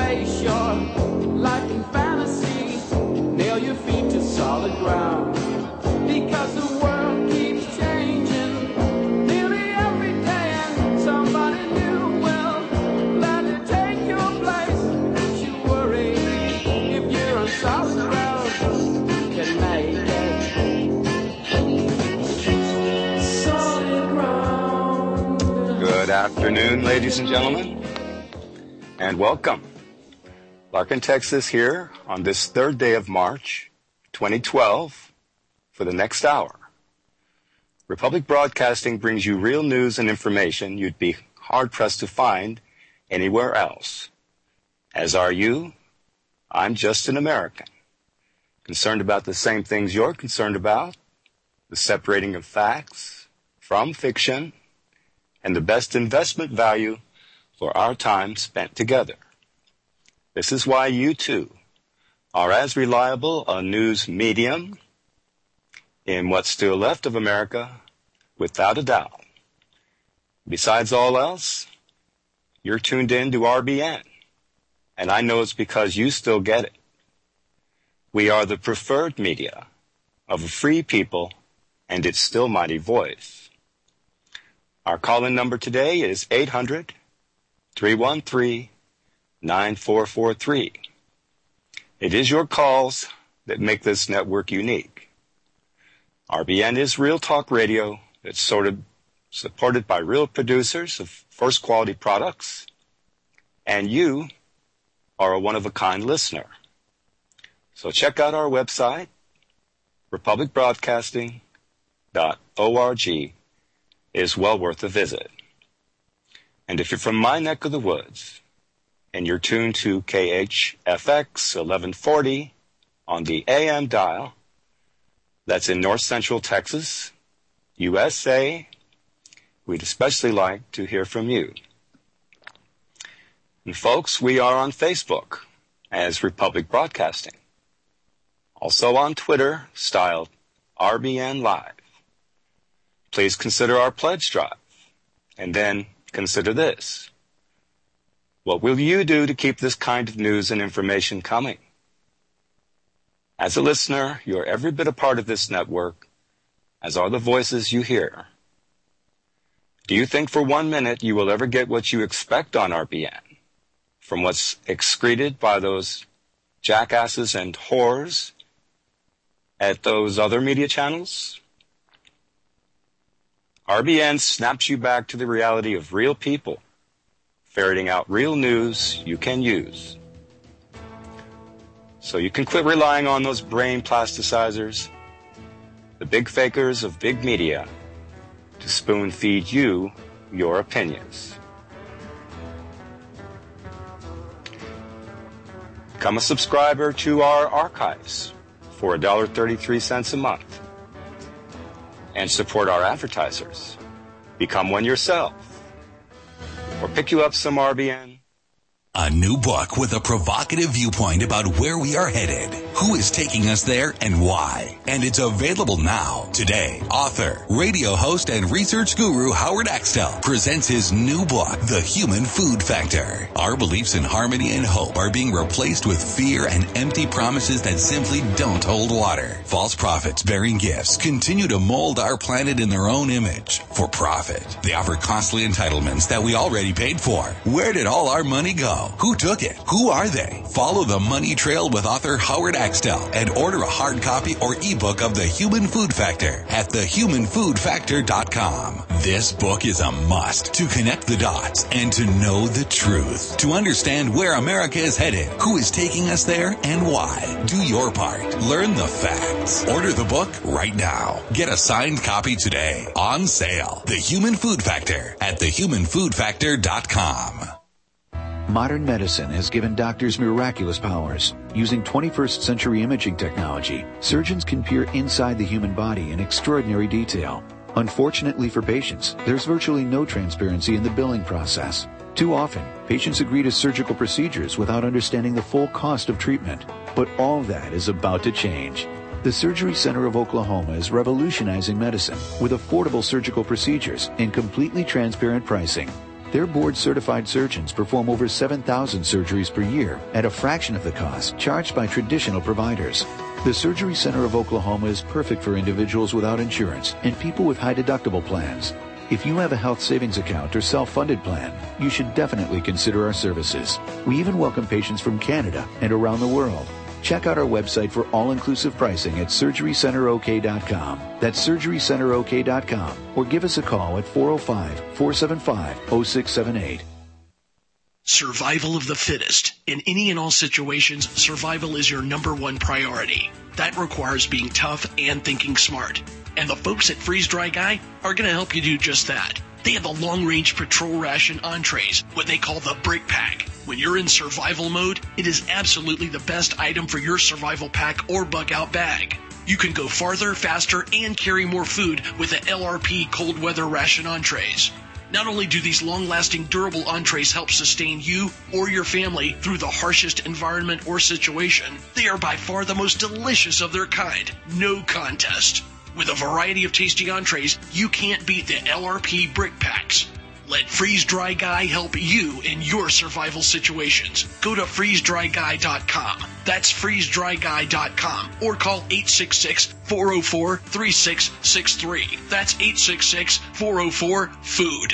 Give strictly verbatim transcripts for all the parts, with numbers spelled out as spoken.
face your life in fantasy. Nail your feet to solid ground. Because the world keeps changing nearly every day, and somebody new will let it take your place. Don't you worry if you're on solid ground, you can make it. Solid ground. Good afternoon, ladies and gentlemen, and welcome. Larkin, Texas here on this third day of March, twenty twelve, for the next hour. Republic Broadcasting brings you real news and information you'd be hard-pressed to find anywhere else. As are you, I'm just an American, concerned about the same things you're concerned about, the separating of facts from fiction, and the best investment value for our time spent together. This is why you, too, are as reliable a news medium in what's still left of America, without a doubt. Besides all else, you're tuned in to R B N, and I know it's because you still get it. We are the preferred media of a free people, and its still mighty voice. Our call-in number today is eight hundred, three one three, nine four four three. It is your calls that make this network unique. R B N is real talk radio that's sort of supported by real producers of first-quality products, and you are a one-of-a-kind listener. So check out our website, republic broadcasting dot org. Is well worth a visit. And if you're from my neck of the woods, and you're tuned to K H F X eleven forty on the A M dial, that's in north central Texas, U S A, we'd especially like to hear from you. And folks, we are on Facebook as Republic Broadcasting. Also on Twitter, styled R B N Live. Please consider our pledge drive, and then consider this. What will you do to keep this kind of news and information coming? As a listener, you're every bit a part of this network, as are the voices you hear. Do you think for one minute you will ever get what you expect on R B N from what's excreted by those jackasses and whores at those other media channels? R B N snaps you back to the reality of real people, ferreting out real news you can use. So you can quit relying on those brain plasticizers, the big fakers of big media, to spoon feed you your opinions. Become a subscriber to our archives for one dollar and thirty-three cents a month. And support our advertisers. Become one yourself. Or pick you up some R B N. A new book with a provocative viewpoint about where we are headed, who is taking us there, and why. And it's available now. Today, author, radio host, and research guru Howard Axtell presents his new book, The Human Food Factor. Our beliefs in harmony and hope are being replaced with fear and empty promises that simply don't hold water. False prophets bearing gifts continue to mold our planet in their own image for profit. They offer costly entitlements that we already paid for. Where did all our money go? Who took it? Who are they? Follow the money trail with author Howard Axtell and order a hard copy or ebook of The Human Food Factor at the human food factor dot com. This book is a must to connect the dots and to know the truth. To understand where America is headed, who is taking us there, and why. Do your part. Learn the facts. Order the book right now. Get a signed copy today. On sale. The Human Food Factor at the human food factor dot com. Modern medicine has given doctors miraculous powers. Using twenty-first century imaging technology, surgeons can peer inside the human body in extraordinary detail. Unfortunately for patients, there's virtually no transparency in the billing process. Too often, patients agree to surgical procedures without understanding the full cost of treatment. But all that is about to change. The Surgery Center of Oklahoma is revolutionizing medicine with affordable surgical procedures and completely transparent pricing. Their board-certified surgeons perform over seven thousand surgeries per year at a fraction of the cost charged by traditional providers. The Surgery Center of Oklahoma is perfect for individuals without insurance and people with high deductible plans. If you have a health savings account or self-funded plan, you should definitely consider our services. We even welcome patients from Canada and around the world. Check out our website for all-inclusive pricing at surgery center o k dot com. That's surgery center o k dot com. Or give us a call at four oh five, four seven five, oh six seven eight. Survival of the fittest. In any and all situations, survival is your number one priority. That requires being tough and thinking smart. And the folks at Freeze Dry Guy are going to help you do just that. They have the long-range patrol ration entrees, what they call the Brick Pack. When you're in survival mode, it is absolutely the best item for your survival pack or bug-out bag. You can go farther, faster, and carry more food with the L R P cold weather ration entrees. Not only do these long-lasting, durable entrees help sustain you or your family through the harshest environment or situation, they are by far the most delicious of their kind. No contest. With a variety of tasty entrees, you can't beat the L R P Brick Packs. Let Freeze Dry Guy help you in your survival situations. Go to freeze dry guy dot com. That's freeze dry guy dot com. Or call eight six six, four oh four, three six six three. That's eight six six, four oh four, FOOD.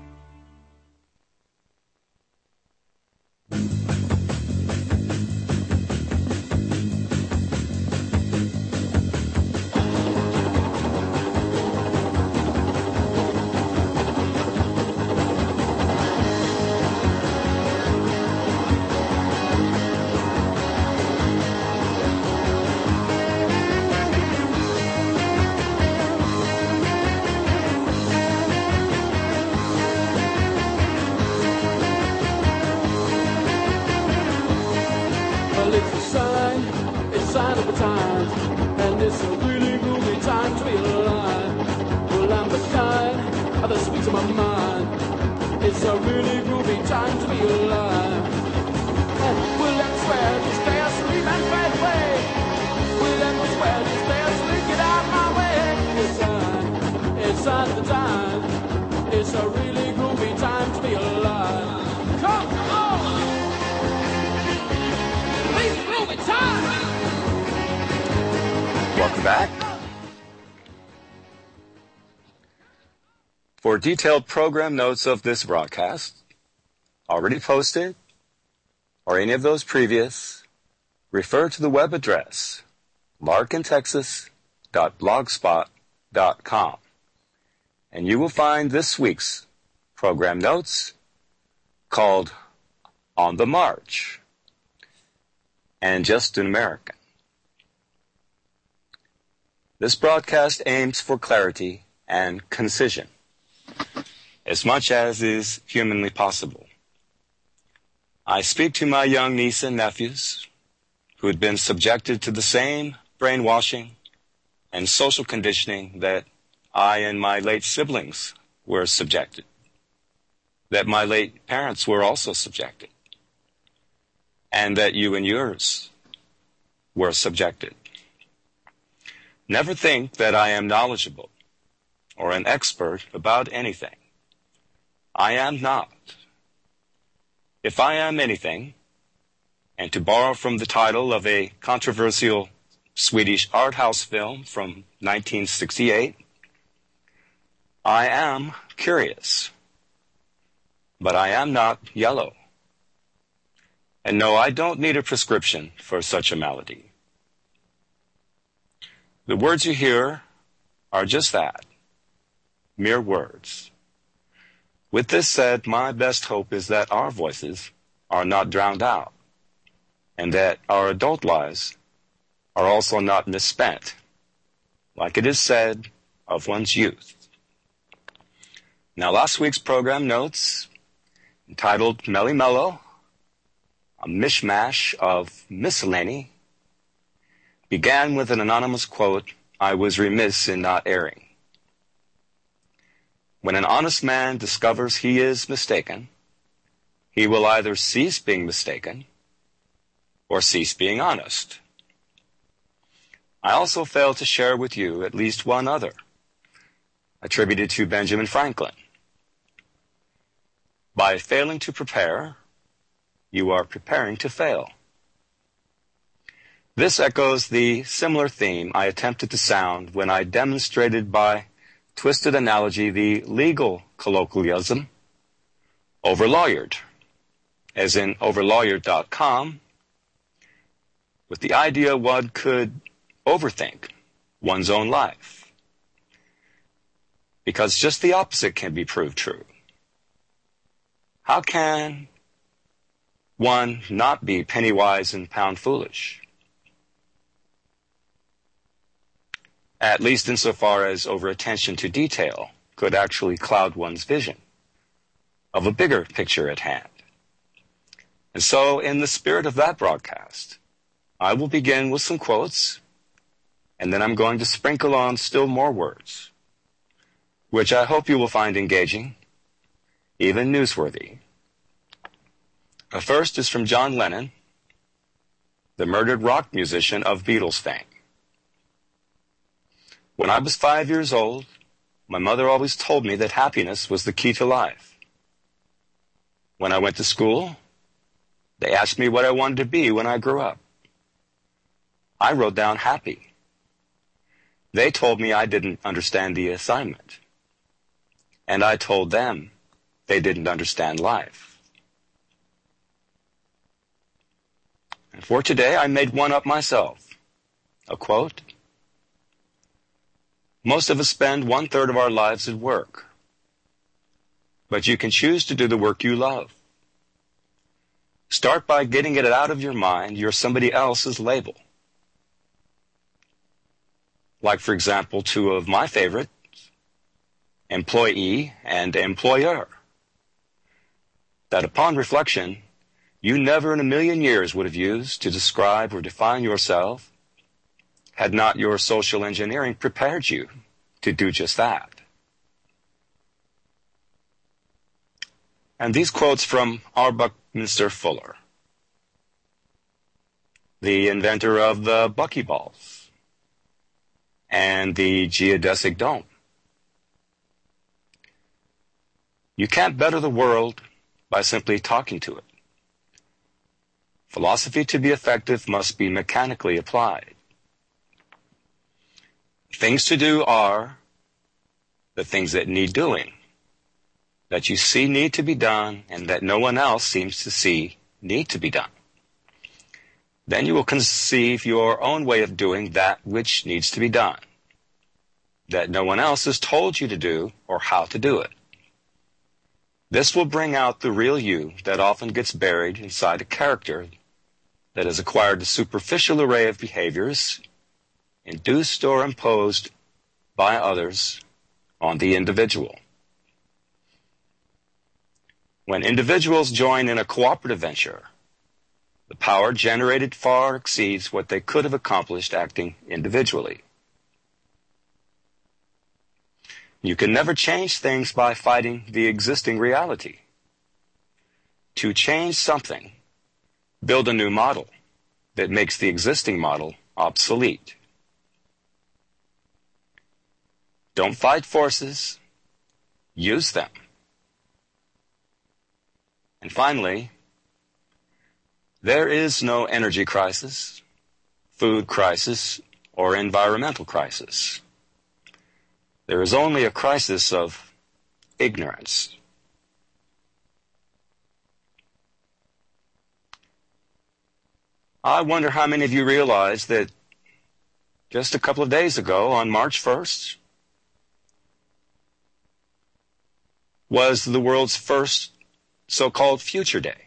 Welcome back. For detailed program notes of this broadcast, already posted, or any of those previous, refer to the web address larkin texas dot blogspot dot com, and you will find this week's program notes called On the March and Just an American. This broadcast aims for clarity and concision, as much as is humanly possible. I speak to my young niece and nephews who had been subjected to the same brainwashing and social conditioning that I and my late siblings were subjected, that my late parents were also subjected, and that you and yours were subjected. Never think that I am knowledgeable or an expert about anything. I am not. If I am anything, and to borrow from the title of a controversial Swedish art house film from nineteen sixty-eight, I am curious, but I am not yellow. And no, I don't need a prescription for such a malady. The words you hear are just that, mere words. With this said, my best hope is that our voices are not drowned out, and that our adult lives are also not misspent, like it is said of one's youth. Now, last week's program notes, entitled Melly Mellow, a mishmash of miscellany, began with an anonymous quote I was remiss in not airing. When an honest man discovers he is mistaken, he will either cease being mistaken or cease being honest. I also failed to share with you at least one other, attributed to Benjamin Franklin. By failing to prepare, you are preparing to fail. This echoes the similar theme I attempted to sound when I demonstrated by twisted analogy the legal colloquialism overlawyered, as in overlawyered dot com, with the idea one could overthink one's own life. Because just the opposite can be proved true. How can one not be penny wise and pound foolish? At least insofar as over-attention to detail could actually cloud one's vision of a bigger picture at hand. And so, in the spirit of that broadcast, I will begin with some quotes, and then I'm going to sprinkle on still more words, which I hope you will find engaging, even newsworthy. The first is from John Lennon, the murdered rock musician of Beatles fame. When I was five years old, my mother always told me that happiness was the key to life. When I went to school, they asked me what I wanted to be when I grew up. I wrote down happy. They told me I didn't understand the assignment. And I told them they didn't understand life. And for today, I made one up myself. A quote. Most of us spend one-third of our lives at work. But you can choose to do the work you love. Start by getting it out of your mind you're somebody else's label. Like, for example, two of my favorites, employee and employer. That upon reflection, you never in a million years would have used to describe or define yourself had not your social engineering prepared you to do just that. And these quotes from R. Buckminster Fuller, the inventor of the buckyballs and the geodesic dome. You can't better the world by simply talking to it. Philosophy to be effective must be mechanically applied. Things to do are the things that need doing, that you see need to be done, and that no one else seems to see need to be done. Then you will conceive your own way of doing that which needs to be done, that no one else has told you to do or how to do it. This will bring out the real you that often gets buried inside a character that has acquired a superficial array of behaviors induced or imposed by others on the individual. When individuals join in a cooperative venture, the power generated far exceeds what they could have accomplished acting individually. You can never change things by fighting the existing reality. To change something, build a new model that makes the existing model obsolete. Don't fight forces, use them. And finally, there is no energy crisis, food crisis, or environmental crisis. There is only a crisis of ignorance. I wonder how many of you realize that just a couple of days ago, on March first, was the world's first so-called Future Day.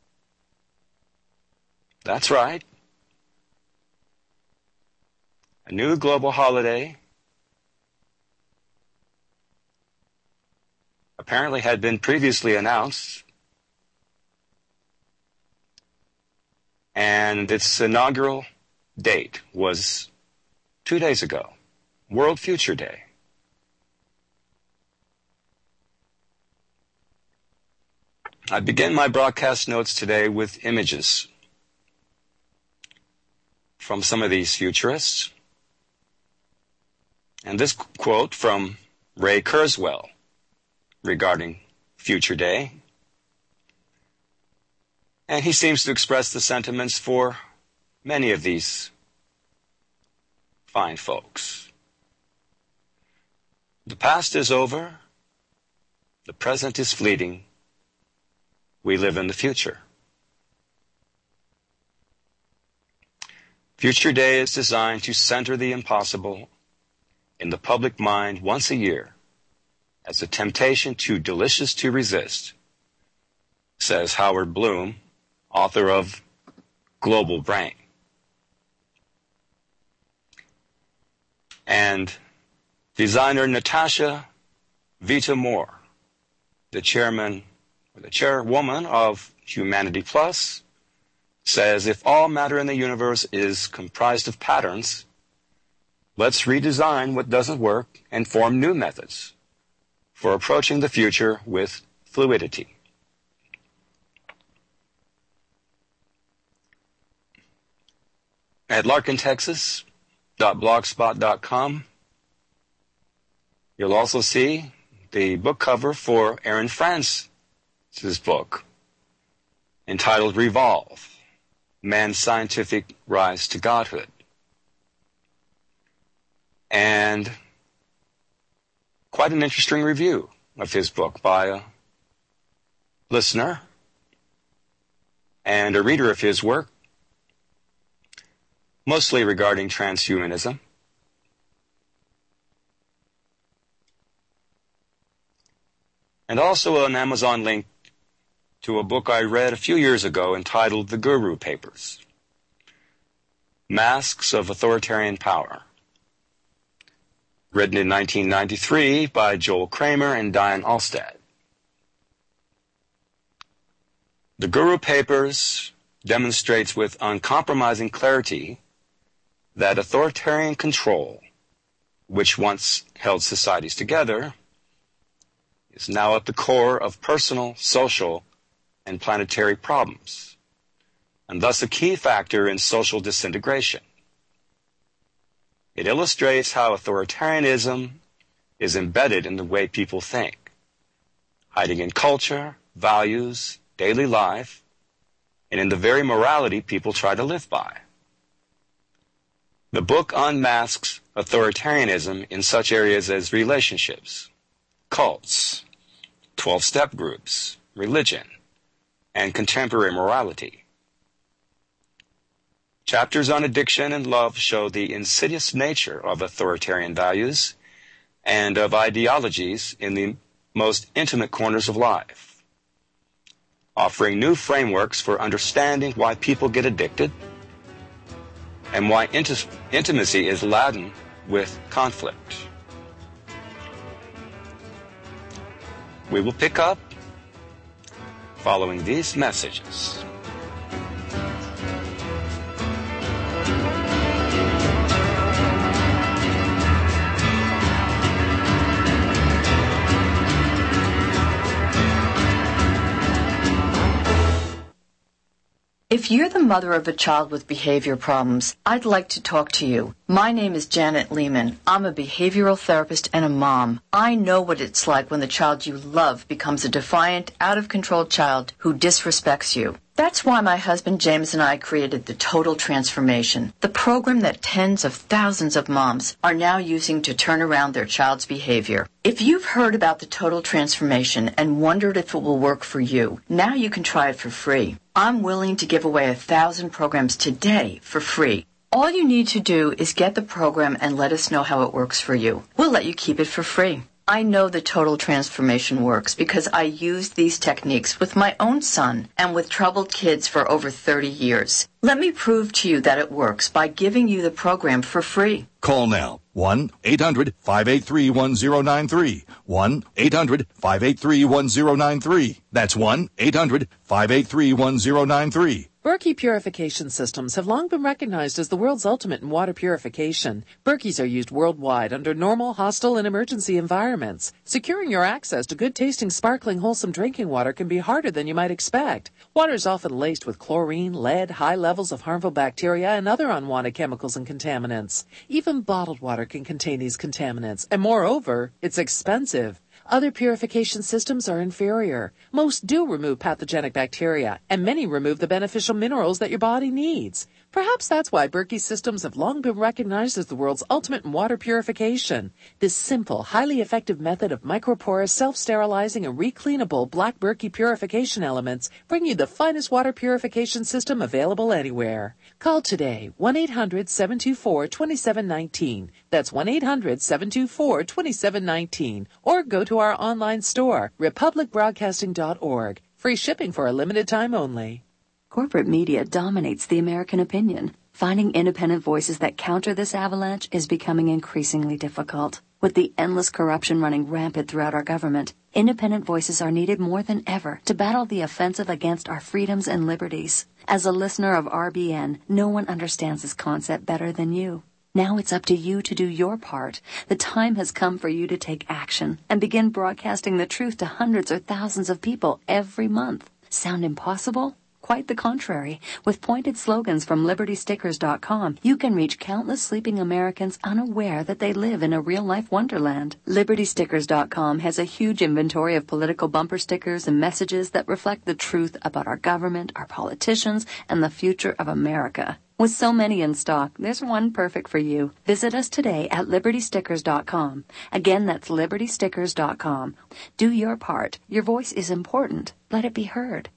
That's right. A new global holiday apparently had been previously announced, and its inaugural date was two days ago, World Future Day. I begin my broadcast notes today with images from some of these futurists. And this quote from Ray Kurzweil regarding Future Day And he seems to express the sentiments for many of these fine folks. The past is over. The present is fleeting. We live in the future. Future Day is designed to center the impossible in the public mind once a year as a temptation too delicious to resist, says Howard Bloom, author of Global Brain. And designer Natasha Vita-More, the chairman or the chairwoman of Humanity Plus, says if all matter in the universe is comprised of patterns, let's redesign what doesn't work and form new methods for approaching the future with fluidity. At larkin texas dot blogspot dot com, you'll also see the book cover for Aaron France's book entitled Revolve, Man's Scientific Rise to Godhood. And quite an interesting review of his book by a listener and a reader of his work, mostly regarding transhumanism. And also an Amazon link to a book I read a few years ago entitled The Guru Papers, Masks of Authoritarian Power, written in nineteen ninety-three by Joel Kramer and Diane Alstad. The Guru Papers demonstrates with uncompromising clarity that authoritarian control, which once held societies together, is now at the core of personal, social, and planetary problems, and thus a key factor in social disintegration. It illustrates how authoritarianism is embedded in the way people think, hiding in culture, values, daily life, and in the very morality people try to live by. The book unmasks authoritarianism in such areas as relationships, cults, twelve-step groups, religion, and contemporary morality. Chapters on addiction and love show the insidious nature of authoritarian values and of ideologies in the most intimate corners of life, offering new frameworks for understanding why people get addicted and why int- intimacy is laden with conflict. We will pick up following these messages. If you're the mother of a child with behavior problems, I'd like to talk to you. My name is Janet Lehman. I'm a behavioral therapist and a mom. I know what it's like when the child you love becomes a defiant, out-of-control child who disrespects you. That's why my husband James and I created the Total Transformation, the program that tens of thousands of moms are now using to turn around their child's behavior. If you've heard about the Total Transformation and wondered if it will work for you, now you can try it for free. I'm willing to give away a thousand programs today for free. All you need to do is get the program and let us know how it works for you. We'll let you keep it for free. I know the Total Transformation works because I used these techniques with my own son and with troubled kids for over thirty years. Let me prove to you that it works by giving you the program for free. Call now. one eight hundred five eight three one zero nine three. one eight hundred five eight three one zero nine three. That's one eight hundred five eight three one zero nine three. Berkey purification systems have long been recognized as the world's ultimate in water purification. Berkeys are used worldwide under normal, hostile, and emergency environments. Securing your access to good-tasting, sparkling, wholesome drinking water can be harder than you might expect. Water is often laced with chlorine, lead, high levels of harmful bacteria, and other unwanted chemicals and contaminants. Even bottled water can contain these contaminants, and moreover, it's expensive. Other purification systems are inferior. Most do remove pathogenic bacteria, and many remove the beneficial minerals that your body needs. Perhaps that's why Berkey systems have long been recognized as the world's ultimate in water purification. This simple, highly effective method of microporous, self-sterilizing, and recleanable black Berkey purification elements bring you the finest water purification system available anywhere. Call today, one eight hundred seven two four two seven one nine. That's one eight hundred seven two four two seven one nine. Or go to our online store, republic broadcasting dot org. Free shipping for a limited time only. Corporate media dominates the American opinion. Finding independent voices that counter this avalanche is becoming increasingly difficult. With the endless corruption running rampant throughout our government, independent voices are needed more than ever to battle the offensive against our freedoms and liberties. As a listener of R B N, no one understands this concept better than you. Now it's up to you to do your part. The time has come for you to take action and begin broadcasting the truth to hundreds or thousands of people every month. Sound impossible? Quite the contrary. With pointed slogans from liberty stickers dot com, you can reach countless sleeping Americans unaware that they live in a real-life wonderland. liberty stickers dot com has a huge inventory of political bumper stickers and messages that reflect the truth about our government, our politicians, and the future of America. With so many in stock, there's one perfect for you. Visit us today at liberty stickers dot com. Again, that's liberty stickers dot com. Do your part. Your voice is important. Let it be heard.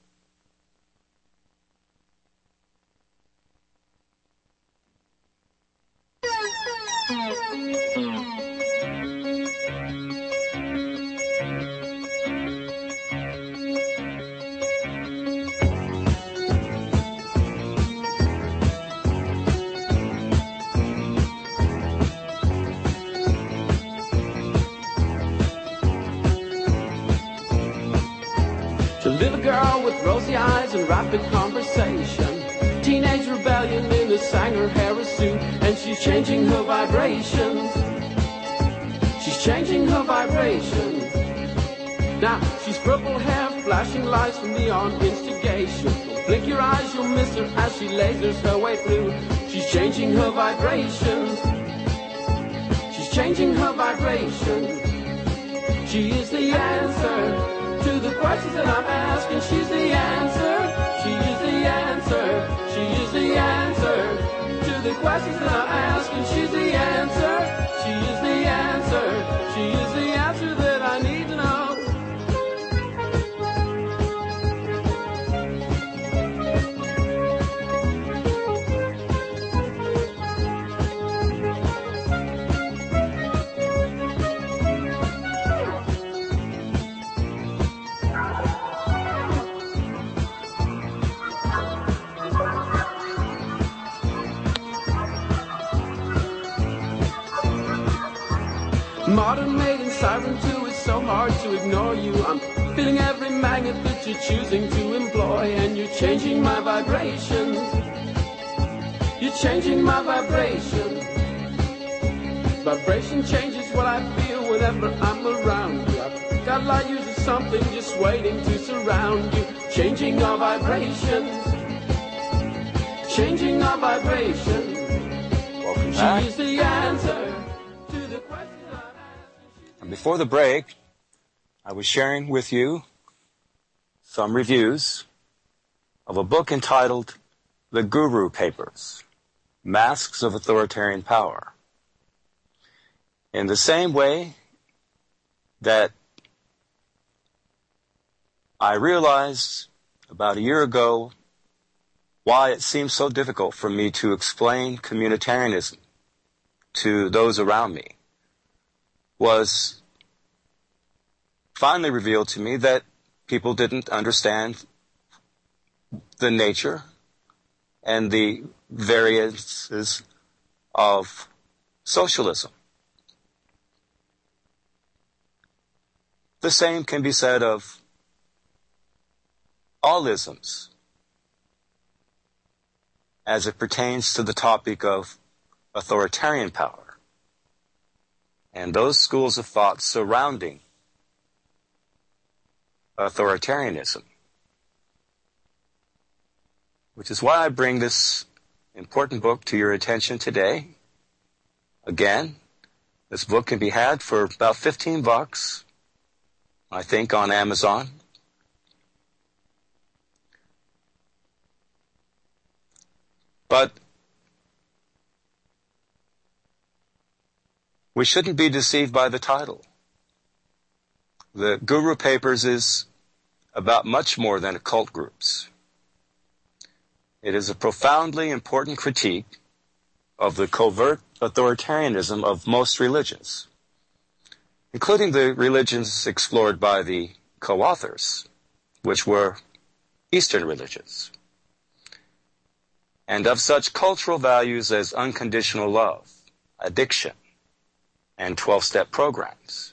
Little girl with rosy eyes and rapid conversation. Teenage rebellion in the Sanger Harris suit. And she's changing her vibrations. She's changing her vibrations. Now she's purple hair, flashing lights from neon instigation. Don't blink your eyes, you'll miss her as she lasers her way through. She's changing her vibrations. She's changing her vibrations. She is the answer to the questions that I'm asking. She's the answer. She is the answer. She is the answer to the questions that I'm asking. She's the answer. She is the answer. She is the answer that I need to know. Modern maiden siren two is so hard to ignore you. I'm feeling every magnet that you're choosing to employ, and you're changing my vibrations. You're changing my vibrations. Vibration changes what I feel whenever I'm around you. I've got light years of something just waiting to surround you. Changing our vibrations. Changing our vibrations. Welcome back. She is the answer. Before the break, I was sharing with you some reviews of a book entitled The Guru Papers, Masks of Authoritarian Power. In the same way that I realized about a year ago why it seemed so difficult for me to explain communitarianism to those around me, was finally revealed to me that people didn't understand the nature and the variances of socialism. The same can be said of all isms as it pertains to the topic of authoritarian power and those schools of thought surrounding authoritarianism. Which is why I bring this important book to your attention today. Again, this book can be had for about fifteen bucks I think, on Amazon. But we shouldn't be deceived by the title. The Guru Papers is about much more than occult groups. It is a profoundly important critique of the covert authoritarianism of most religions, including the religions explored by the co-authors, which were Eastern religions, and of such cultural values as unconditional love, addiction, and twelve-step programs.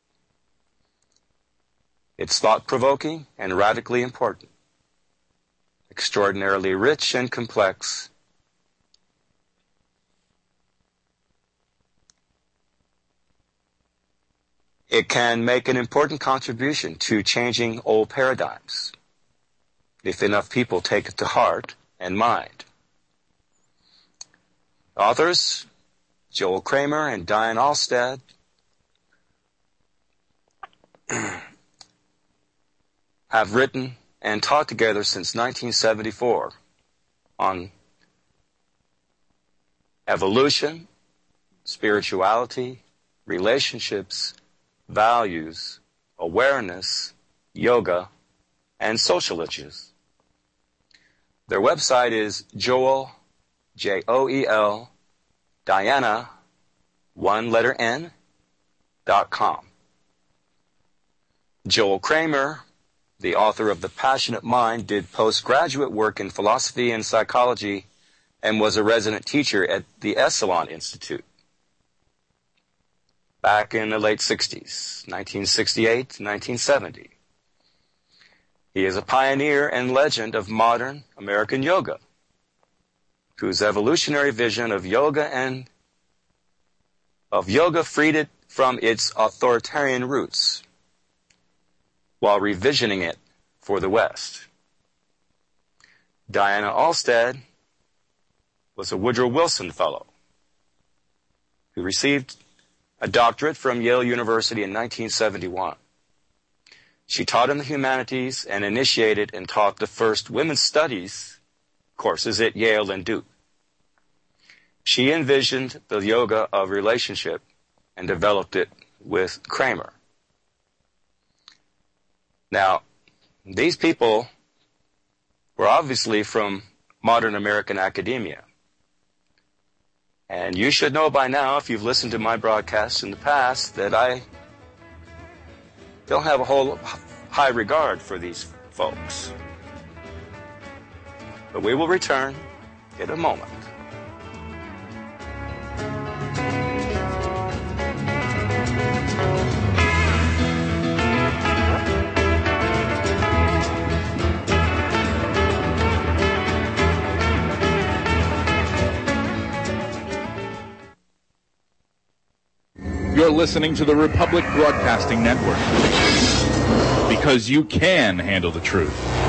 It's thought-provoking and radically important, extraordinarily rich and complex. It can make an important contribution to changing old paradigms, if enough people take it to heart and mind. Authors Joel Kramer and Diane Alstead have written and taught together since nineteen seventy-four on evolution, spirituality, relationships, values, awareness, yoga, and social issues. Their website is Joel, J O E L, Diana, one letter N, dot com. Joel Kramer, the author of The Passionate Mind, did postgraduate work in philosophy and psychology and was a resident teacher at the Esalen Institute back in the late sixties, nineteen sixty-eight to nineteen seventy. He is a pioneer and legend of modern American yoga, whose evolutionary vision of yoga and of yoga freed it from its authoritarian roots while revisioning it for the West. Diana Alstead was a Woodrow Wilson Fellow who received a doctorate from Yale University in nineteen seventy-one. She taught in the humanities and initiated and taught the first women's studies courses at Yale and Duke. She envisioned the yoga of relationship and developed it with Kramer. Now, these people were obviously from modern American academia. And you should know by now, if you've listened to my broadcasts in the past, that I don't have a whole high regard for these folks. But we will return in a moment. You're listening to the Republic Broadcasting Network, because you can handle the truth.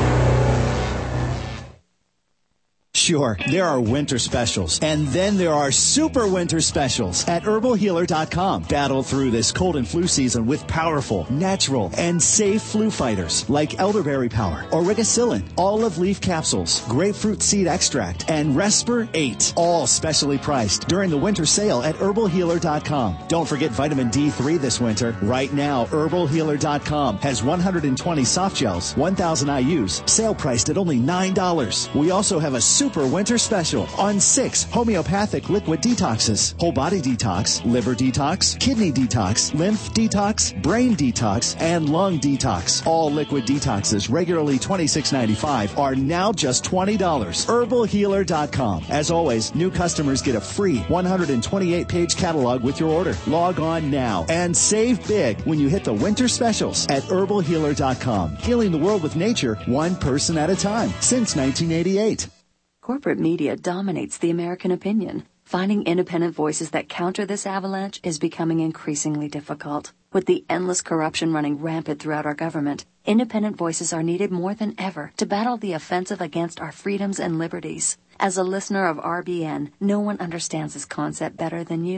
Sure, there are winter specials, and then there are super winter specials at herbal healer dot com. Battle through this cold and flu season with powerful, natural, and safe flu fighters like elderberry power, origicillin, olive leaf capsules, grapefruit seed extract, and Respir eight, all specially priced during the winter sale at herbal healer dot com. Don't forget vitamin D three this winter. Right now, herbal healer dot com has one hundred twenty soft gels, one thousand I U's, sale priced at only nine dollars. We also have a super winter special on six homeopathic liquid detoxes: whole body detox, liver detox, kidney detox, lymph detox, brain detox, and lung detox. All liquid detoxes, regularly twenty-six ninety-five, are now just twenty dollars. herbal healer dot com. As always, new customers get a free one hundred twenty-eight page catalog with your order. Log on now and save big when you hit the winter specials at herbal healer dot com. Healing the world with nature, one person at a time, since nineteen eighty-eight. Corporate media dominates the American opinion. Finding independent voices that counter this avalanche is becoming increasingly difficult. With the endless corruption running rampant throughout our government, independent voices are needed more than ever to battle the offensive against our freedoms and liberties. As a listener of R B N, no one understands this concept better than you.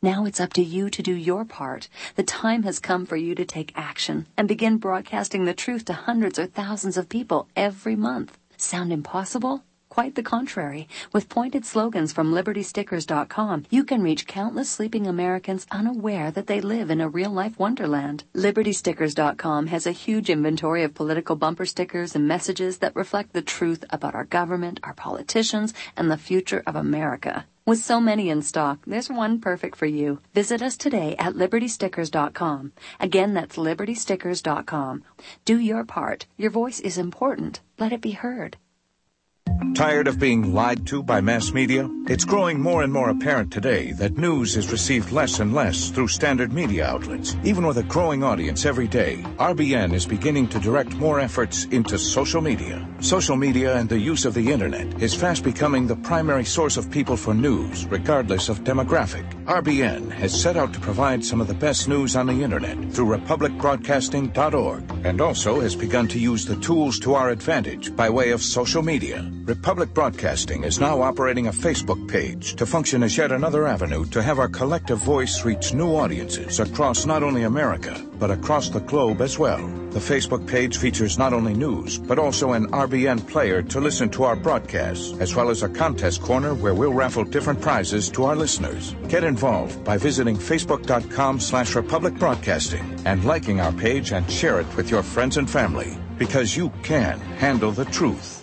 Now it's up to you to do your part. The time has come for you to take action and begin broadcasting the truth to hundreds or thousands of people every month. Sound impossible? Quite the contrary. With pointed slogans from Liberty Stickers dot com, you can reach countless sleeping Americans unaware that they live in a real-life wonderland. Liberty Stickers dot com has a huge inventory of political bumper stickers and messages that reflect the truth about our government, our politicians, and the future of America. With so many in stock, there's one perfect for you. Visit us today at Liberty Stickers dot com. Again, that's Liberty Stickers dot com. Do your part. Your voice is important. Let it be heard. Tired of being lied to by mass media? It's growing more and more apparent today that news is received less and less through standard media outlets. Even with a growing audience every day, R B N is beginning to direct more efforts into social media. Social media and the use of the internet is fast becoming the primary source of people for news, regardless of demographic. R B N has set out to provide some of the best news on the internet through Republic Broadcasting dot org, and also has begun to use the tools to our advantage by way of social media. Republic Broadcasting is now operating a Facebook page to function as yet another avenue to have our collective voice reach new audiences across not only America, but across the globe as well. The Facebook page features not only news, but also an R B N player to listen to our broadcasts, as well as a contest corner where we'll raffle different prizes to our listeners. Get involved by visiting Facebook dot com slash Republic Broadcasting and liking our page and share it with your friends and family, because you can handle the truth.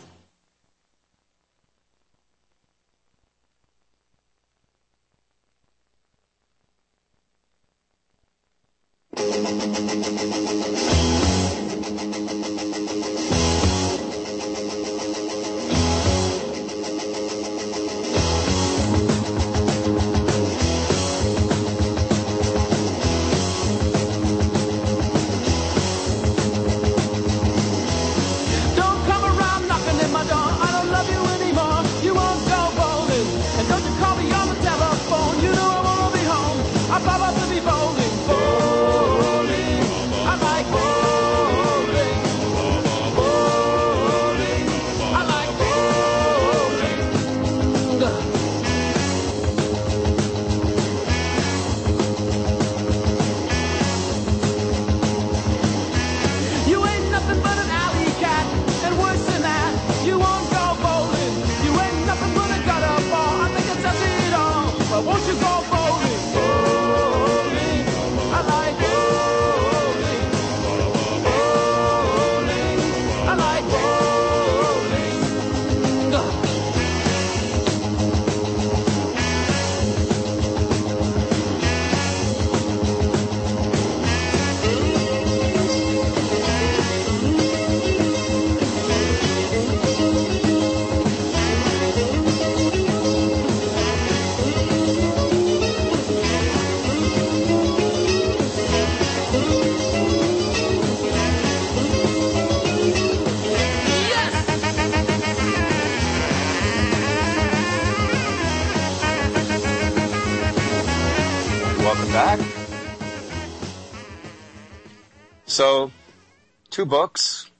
So, two books.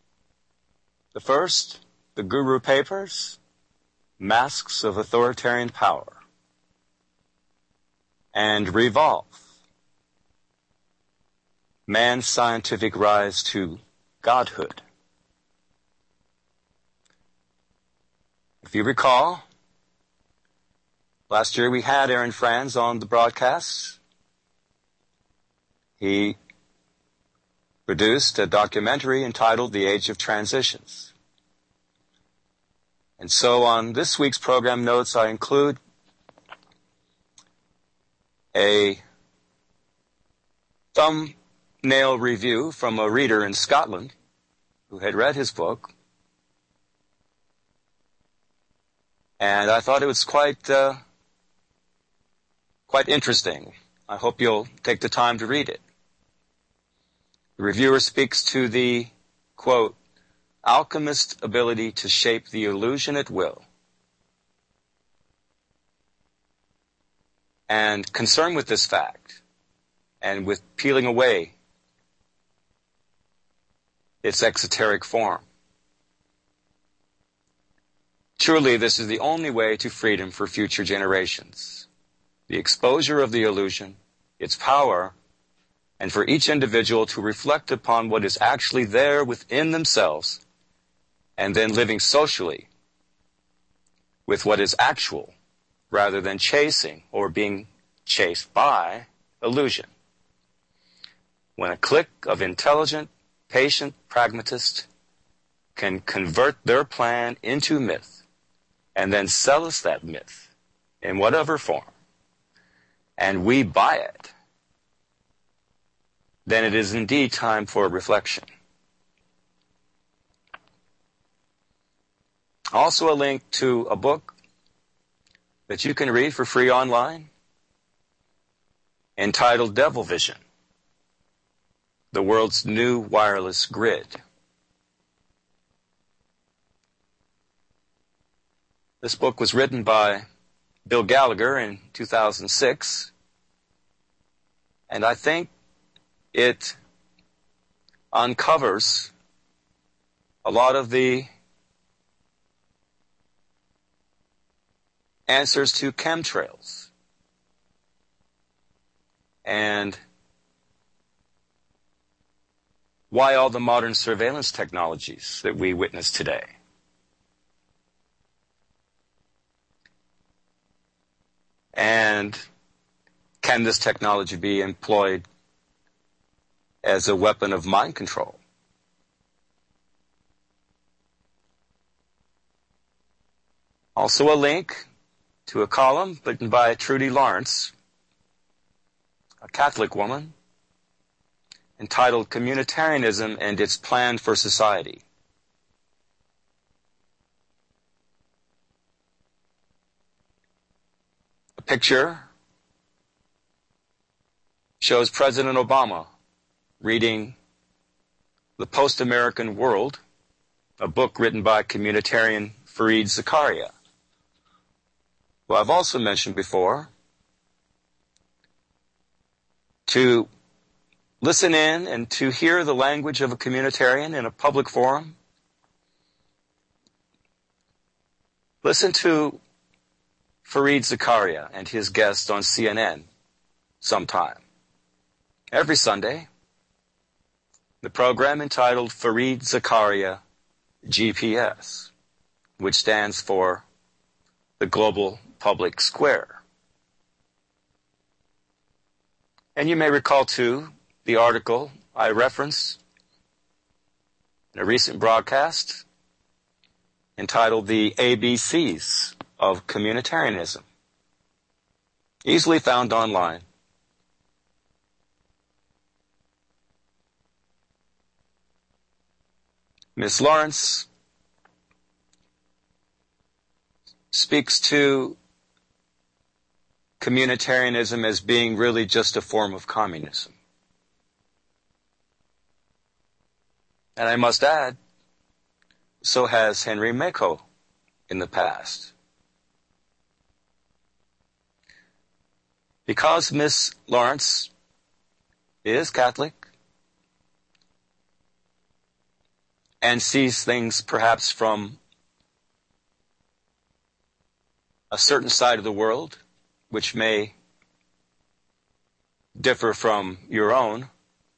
The first, The Guru Papers, Masks of Authoritarian Power. And Revolve, Man's Scientific Rise to Godhood. If you recall, last year we had Aaron Franz on the broadcast. He produced a documentary entitled The Age of Transitions. And so on this week's program notes, I include a thumbnail review from a reader in Scotland who had read his book. And I thought it was quite, uh, quite interesting. I hope you'll take the time to read it. The reviewer speaks to the, quote, alchemist's ability to shape the illusion at will, and concerned with this fact, and with peeling away its exoteric form. Truly, this is the only way to freedom for future generations. the exposure of the illusion, its power, and for each individual to reflect upon what is actually there within themselves, and then living socially with what is actual, rather than chasing or being chased by illusion. When a clique of intelligent, patient pragmatists can convert their plan into myth, and then sell us that myth in whatever form, and we buy it, then it is indeed time for reflection. Also a link to a book that you can read for free online entitled Devil Vision, the World's New Wireless Grid. This book was written by Bill Gallagher in two thousand six, and I think it uncovers a lot of the answers to chemtrails and why all the modern surveillance technologies that we witness today. And can this technology be employed as a weapon of mind control? Also a link to a column written by Trudy Lawrence, a Catholic woman, entitled Communitarianism and Its Plan for Society. A picture shows President Obama reading The Post-American World, a book written by communitarian Fareed Zakaria, who I've also mentioned before. To listen in and to hear the language of a communitarian in a public forum, listen to Fareed Zakaria and his guest on C N N sometime. Every Sunday, the program entitled Fareed Zakaria G P S, which stands for the Global Public Square. And you may recall, too, the article I referenced in a recent broadcast entitled The A B Cs of Communitarianism, easily found online. Miz Lawrence speaks to communitarianism as being really just a form of communism. And I must add, so has Henry Mako in the past. Because Miss Lawrence is Catholic and sees things perhaps from a certain side of the world which may differ from your own,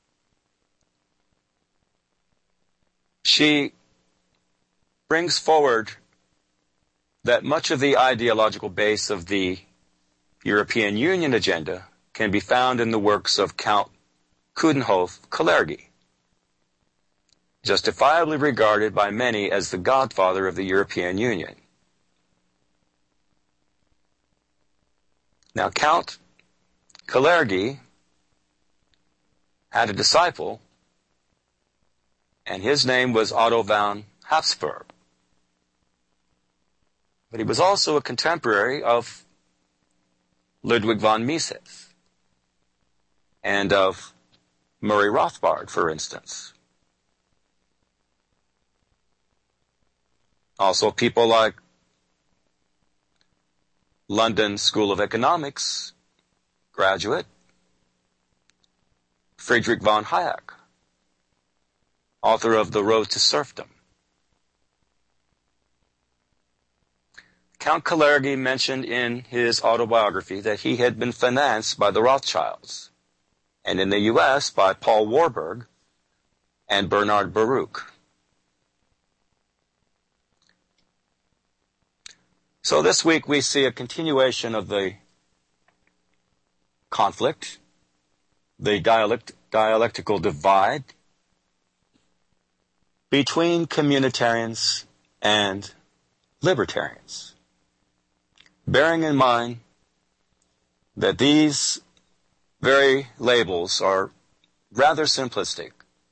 she brings forward that much of the ideological base of the European Union agenda can be found in the works of Count Coudenhove Kalergi, justifiably regarded by many as the godfather of the European Union. Now, Count Kalergi had a disciple, and his name was Otto von Habsburg. But he was also a contemporary of Ludwig von Mises and of Murray Rothbard, for instance. Also people like London School of Economics graduate Friedrich von Hayek, author of The Road to Serfdom. Count Kalergi mentioned in his autobiography that he had been financed by the Rothschilds, and in the U S by Paul Warburg and Bernard Baruch. So this week we see a continuation of the conflict, the dialect, dialectical divide between communitarians and libertarians, bearing in mind that these very labels are rather simplistic.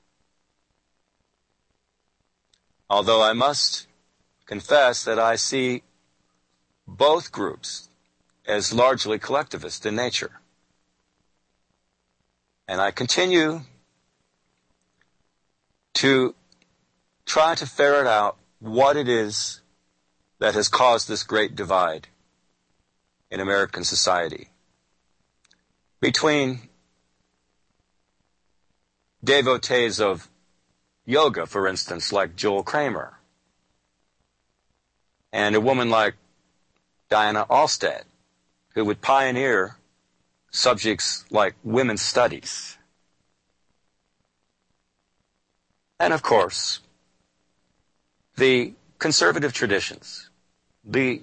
Although I must confess that I see both groups as largely collectivist in nature. And I continue to try to ferret out what it is that has caused this great divide in American society between devotees of yoga, for instance, like Joel Kramer, and a woman like Diana Alstead, who would pioneer subjects like women's studies. And of course, the conservative traditions, the,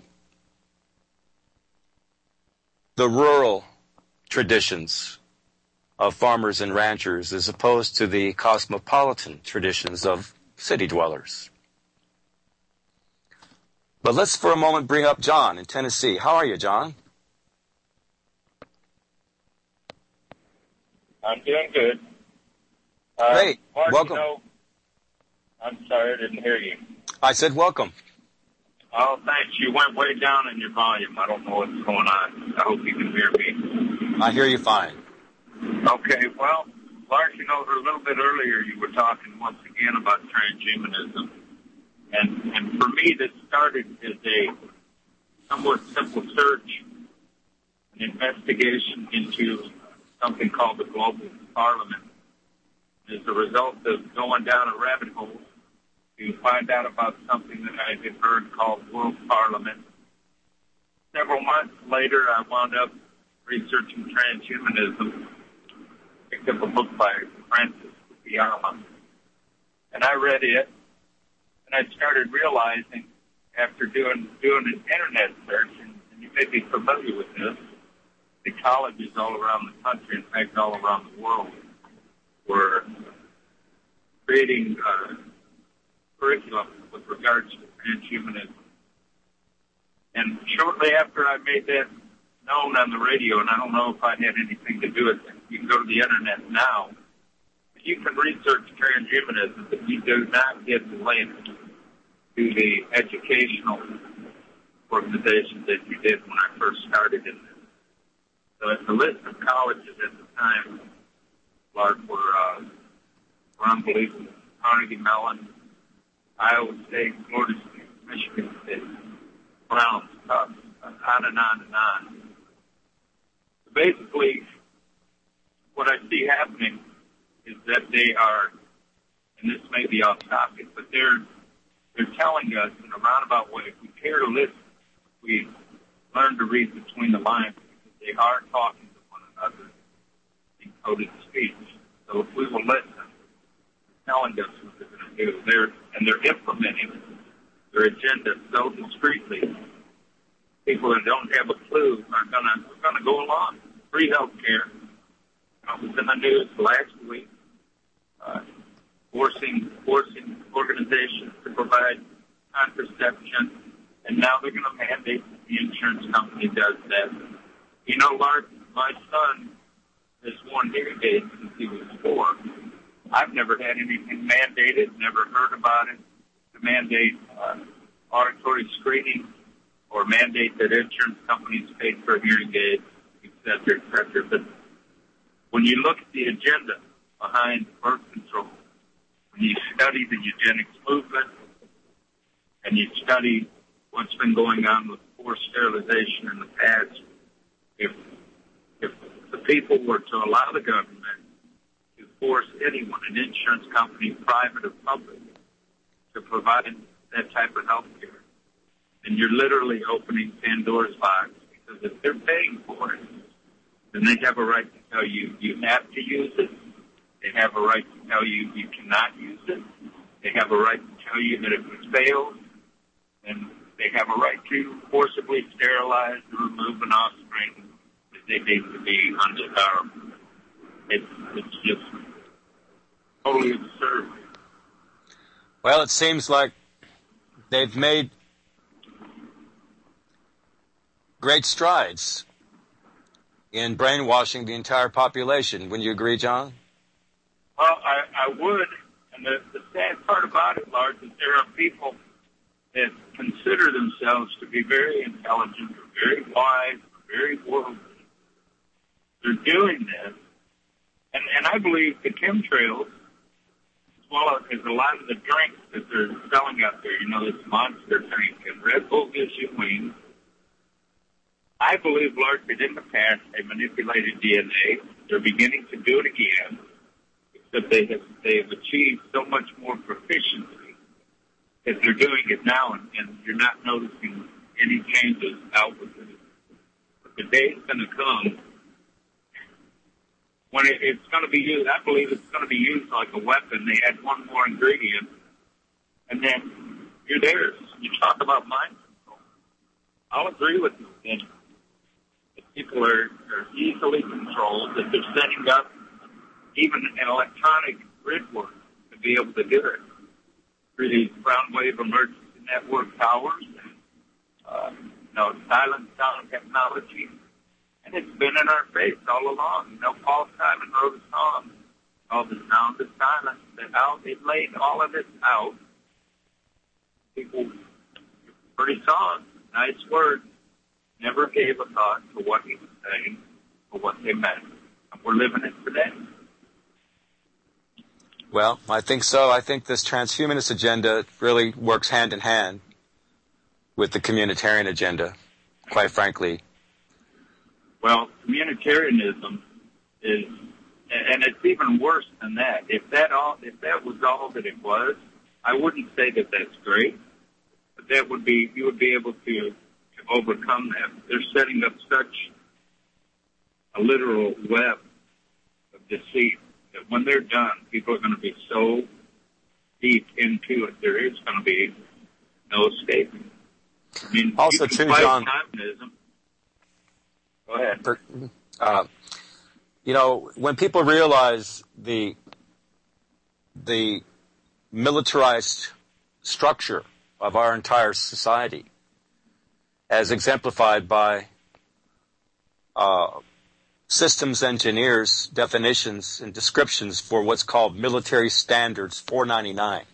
the rural traditions of farmers and ranchers as opposed to the cosmopolitan traditions of city dwellers. But let's for a moment bring up John in Tennessee. How are you, John? I'm doing good. Uh, Great. Mark, Welcome. You know, I'm sorry, I didn't hear you. I said welcome. Oh, thanks. You went way down in your volume. I don't know what's going on. I hope you can hear me. I hear you fine. Okay, well, Lark, you know, a little bit earlier you were talking once again about transhumanism. And, and for me, this started as a somewhat simple search, an investigation into something called the Global Parliament. As a result of going down a rabbit hole to find out about something that I had heard called World Parliament. Several months later, I wound up researching transhumanism, picked up a book by Francis Fukuyama, and I read it, and I started realizing after doing doing an internet search, and, and you may be familiar with this, the colleges all around the country, in fact all around the world, were creating uh, curriculum with regards to transhumanism. And shortly after I made that known on the radio, and I don't know if I had anything to do with it, you can go to the internet now, you can research transhumanism, but you do not get the link to the educational organizations that you did when I first started in this. So it's a list of colleges at the time, Clark, were, uh, were unbelievable. Carnegie Mellon, Iowa State, Florida State, Michigan State, Brown, Tufts, on and on and on. Basically, what I see happening is that they are, and this may be off topic, but they're they're telling us in a roundabout way, if we care to listen, we learn to read between the lines, because they are talking to one another in coded speech. So if we will listen, they're telling us what they're going to do. They're, and they're implementing their agenda so discreetly. People that don't have a clue are going to are going to go along. Free health care. I was in the news last week, uh, forcing forcing organizations to provide contraception, and now they're going to mandate that the insurance company does that. You know, Lark, my son has worn hearing aids since he was four. I've never had anything mandated, never heard about it, to mandate uh, auditory screening or mandate that insurance companies pay for hearing aids, et cetera, et cetera. But when you look at the agenda behind birth control, when you study the eugenics movement, and you study what's been going on with forced sterilization in the past, if if the people were to allow the government to force anyone, an insurance company, private or public, to provide that type of health care, then you're literally opening Pandora's box, because if they're paying for it, then they have a right to tell you you have to use it. They have a right to tell you you cannot use it. They have a right to tell you that if it fails, then they have a right to forcibly sterilize or remove an offspring that they deem to be undesirable. It's, it's just totally absurd. Well, it seems like they've made great strides in brainwashing the entire population. Wouldn't you agree, John? Well, I, I would. And the, the sad part about it, Lars, is there are people that consider themselves to be very intelligent, or very wise, or very worldly. They're doing this. And, and I believe the chemtrails, as well as a lot of the drinks that they're selling out there, you know, this Monster drink and Red Bull gives you wings. I believe, Lars, that in the past they manipulated D N A. They're beginning to do it again, except they have they have achieved so much more proficiency that they're doing it now, and, and you're not noticing any changes out with it. But the day's going to come when it, it's going to be used. I believe it's going to be used like a weapon. They add one more ingredient, and then you're theirs. You talk about mind control. I'll agree with you. And people are, are easily controlled, that they're setting up even an electronic grid work to be able to do it through these ground wave emergency network towers, and, uh, you know, silent sound technology. And it's been in our face all along. You know, Paul Simon wrote a song called The Sound of Silence. That out, it laid all of this out. People, pretty song, nice words, never gave a thought to what he was saying or what they meant. And we're living it today. Well, I think so. I think this transhumanist agenda really works hand in hand with the communitarian agenda, quite frankly. Well, communitarianism is, and it's even worse than that. If that all, if that was all that it was, I wouldn't say that that's great, but that would be, you would be able to, to overcome that. They're setting up such a literal web of deceit that when they're done, people are going to be so deep into it, there is going to be no escaping. I mean, also, you can too, fight John. communism. Go ahead. Uh, you know, when people realize the the militarized structure of our entire society, as exemplified by uh, systems engineers' definitions and descriptions for what's called Military Standards four ninety-nine.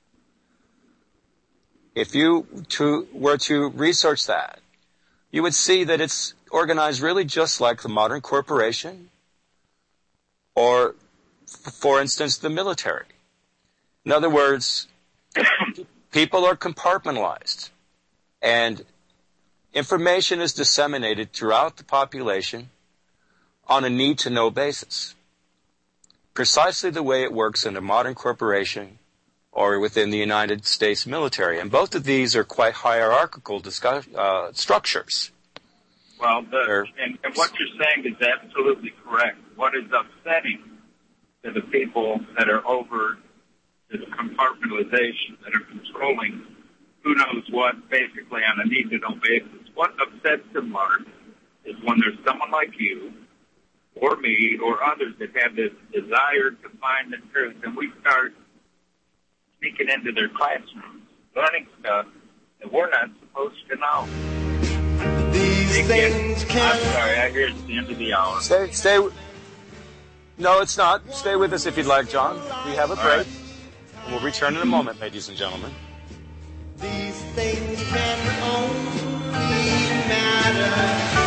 If you to, were to research that, you would see that it's organized really just like the modern corporation or, for instance, the military. In other words, people are compartmentalized, and information is disseminated throughout the population on a need-to-know basis, precisely the way it works in a modern corporation or within the United States military. And both of these are quite hierarchical discuss, uh, structures. Well, the, and, and what you're saying is absolutely correct. What is upsetting to the people that are over this compartmentalization, that are controlling who knows what, basically on a need-to-know basis, what upsets them, Mark, is when there's someone like you or me or others that have this desire to find the truth, and we start sneaking into their classrooms, learning stuff that we're not supposed to know. These things can... I'm sorry, I hear it's the end of the hour. Stay, stay... No, it's not. Stay with us if you'd like, John. We have a break. Right. We'll return in a moment, ladies and gentlemen. These things can only matter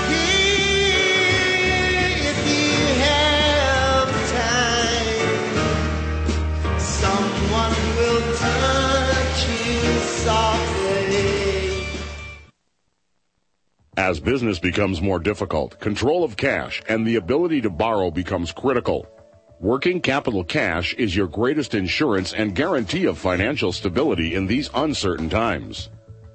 if you have time. Someone will touch you softly. As business becomes more difficult, control of cash and the ability to borrow becomes critical. Working capital cash is your greatest insurance and guarantee of financial stability in these uncertain times.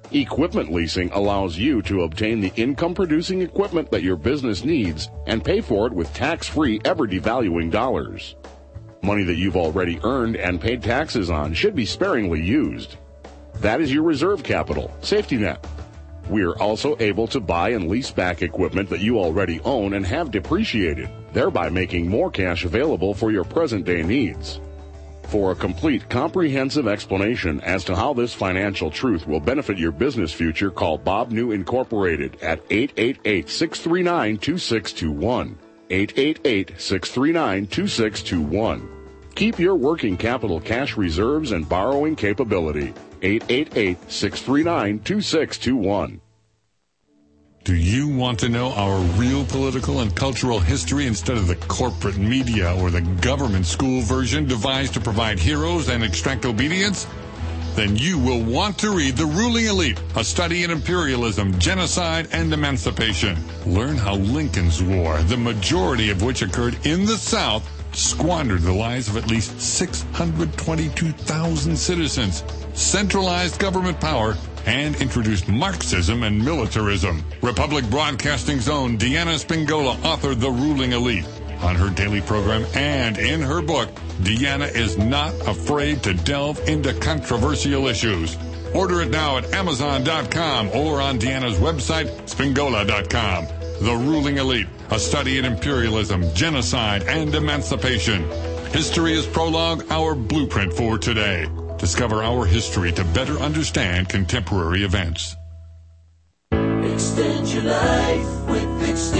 Equipment leasing allows you to obtain the income-producing equipment that your business needs and pay for it with tax-free, ever-devaluing dollars. Money that you've already earned and paid taxes on should be sparingly used. That is your reserve capital, safety net. We are also able to buy and lease back equipment that you already own and have depreciated, thereby making more cash available for your present-day needs. For a complete, comprehensive explanation as to how this financial truth will benefit your business future, call Bob New Incorporated at eight eight eight, six three nine, two six two one. eight eight eight, six three nine, two six two one. Keep your working capital cash reserves and borrowing capability. eight eight eight, six three nine, two six two one. Do you want to know our real political and cultural history instead of the corporate media or the government school version devised to provide heroes and extract obedience? Then you will want to read The Ruling Elite, a study in imperialism, genocide, and emancipation. Learn how Lincoln's War, the majority of which occurred in the South, squandered the lives of at least six hundred twenty-two thousand citizens, centralized government power, and introduced Marxism and militarism. Republic Broadcasting's own Deanna Spingola authored The Ruling Elite. On her daily program and in her book, Deanna is not afraid to delve into controversial issues. Order it now at Amazon dot com or on Deanna's website, Spingola dot com. The Ruling Elite, a study in imperialism, genocide, and emancipation. History is Prologue, our blueprint for today. Discover our history to better understand contemporary events. Extend your life with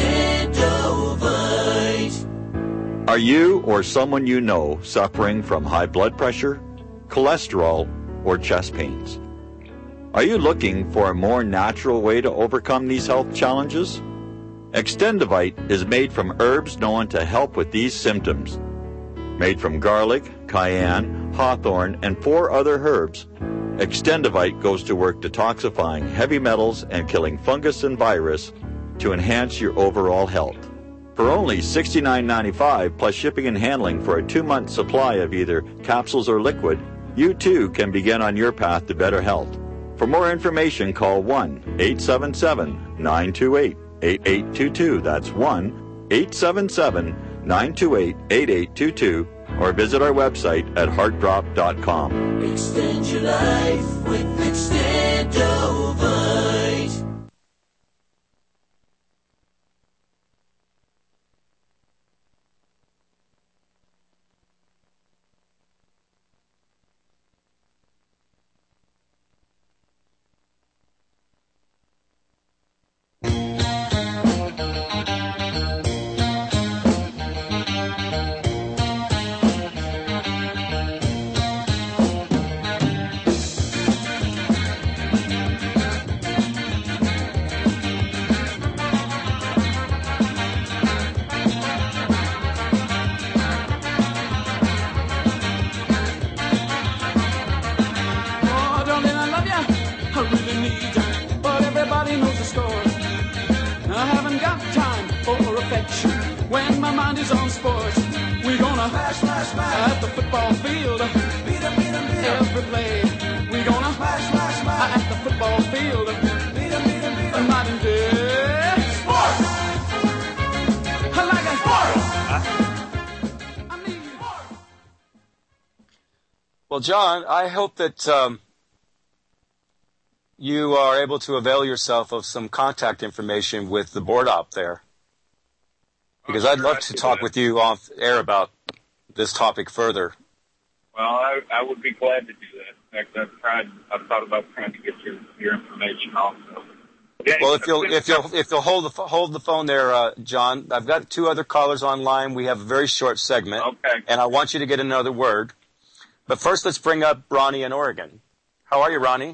Extendovite. Are you or someone you know suffering from high blood pressure, cholesterol, or chest pains? Are you looking for a more natural way to overcome these health challenges? Extendovite is made from herbs known to help with these symptoms. Made from garlic, cayenne, hawthorn, and four other herbs, Extendovite goes to work detoxifying heavy metals and killing fungus and virus to enhance your overall health. For only sixty-nine ninety-five plus shipping and handling for a two-month supply of either capsules or liquid, you too can begin on your path to better health. For more information, call one eight seven seven, nine two eight, eight eight two two. That's one eight seven seven, nine two eight, eight eight two two, or visit our website at heart drop dot com. Extend your life with Extendovite. When my mind is on sports, we're gonna smash, smash, smash at the football field. Beat 'em, beat 'em, beat 'em. Every play, we're gonna smash, smash, smash at the football field. Beat 'em, beat 'em, beat 'em. Night and day. Sports. I like it. Sports. I mean sports. Well, John, I hope that um, you are able to avail yourself of some contact information with the board op there. Because I'd love to talk with you off air about this topic further. Well, I, I would be glad to do that. In fact, I've tried. I've thought about trying to get your your information also. Yeah, well, if you'll if you'll if you'll hold the hold the phone there, uh, John. I've got two other callers online. We have a very short segment, okay, and I want you to get another word. But first, let's bring up Ronnie in Oregon. How are you, Ronnie?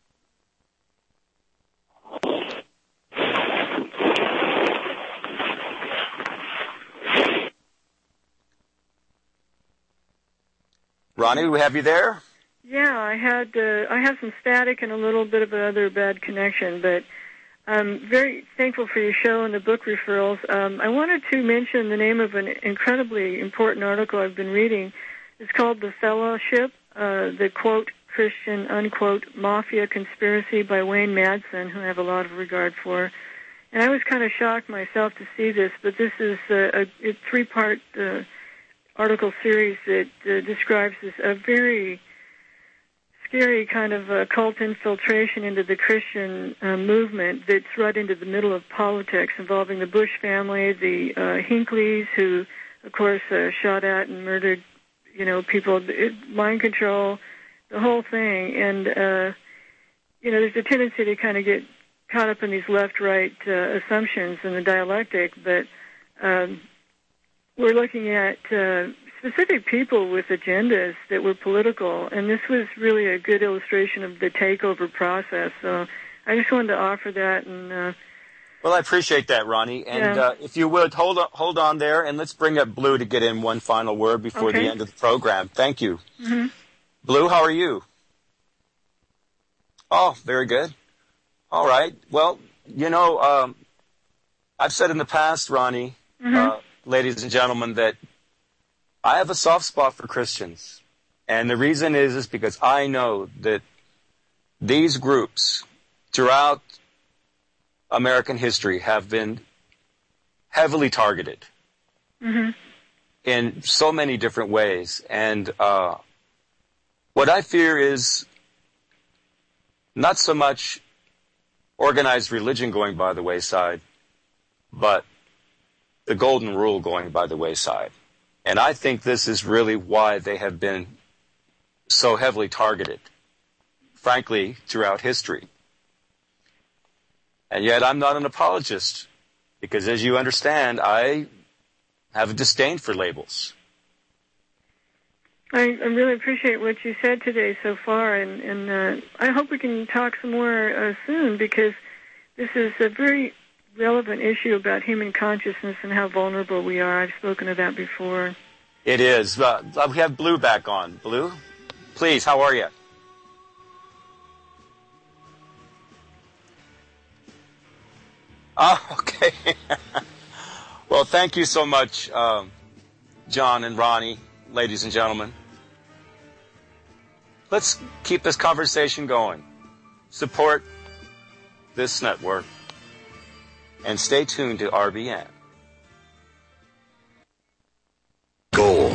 Ronnie, we have you there? Yeah, I had uh, I have some static and a little bit of another bad connection, but I'm very thankful for your show and the book referrals. Um, I wanted to mention the name of an incredibly important article I've been reading. It's called The Fellowship, uh, the, quote, Christian, unquote, Mafia Conspiracy by Wayne Madsen, who I have a lot of regard for. And I was kind of shocked myself to see this, but this is a, a, a three-part uh, article series that uh, describes this, a very scary kind of uh, cult infiltration into the Christian uh, movement that's right into the middle of politics, involving the Bush family, the uh, Hinckleys, who, of course, uh, shot at and murdered, you know, people, it, mind control, the whole thing. And, uh, you know, there's a tendency to kind of get caught up in these left-right uh, assumptions in the dialectic, but um, we're looking at uh, specific people with agendas that were political, and this was really a good illustration of the takeover process. So I just wanted to offer that. And uh, well, I appreciate that, Ronnie. And yeah. uh, if you would, hold on, hold on there, and let's bring up Blue to get in one final word before okay. the end of the program. Thank you. Mm-hmm. Blue, how are you? Oh, very good. All right. Well, you know, um, I've said in the past, Ronnie, mm-hmm. uh, ladies and gentlemen, that I have a soft spot for Christians. And the reason is, is because I know that these groups throughout American history have been heavily targeted mm-hmm. in so many different ways. And uh, what I fear is not so much organized religion going by the wayside, but the golden rule going by the wayside. And I think this is really why they have been so heavily targeted, frankly, throughout history. And yet I'm not an apologist, because as you understand, I have a disdain for labels. I, I really appreciate what you said today so far, and, and uh, I hope we can talk some more uh, soon, because this is a very relevant issue about human consciousness and how vulnerable we are. I've spoken of that before. It is. Uh, we have Blue back on. Blue, please, how are you? Oh, okay. Well, thank you so much, um, John and Ronnie, ladies and gentlemen. Let's keep this conversation going. Support this network and stay tuned to R B N.